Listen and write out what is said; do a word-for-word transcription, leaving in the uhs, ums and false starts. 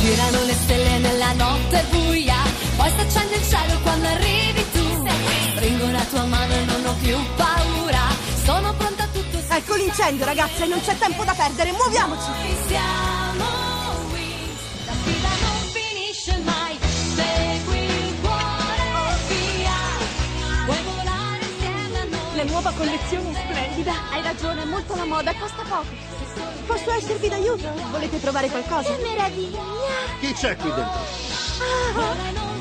girano le stelle nella notte buia, poi si accende il cielo quando arrivi tu. Stringo la tua mano e non ho più paura, sono pronta a tutto. Ecco l'incendio, ragazze, non c'è tempo da perdere, muoviamoci! Siamo qui, la sfida non finisce mai, segui il cuore via, vuoi volare insieme a noi. La nuova collezione è splendida. Hai ragione, molto la moda, costa poco. Posso esservi d'aiuto? Volete provare qualcosa? Che meraviglia! Chi c'è qui dentro? Vola in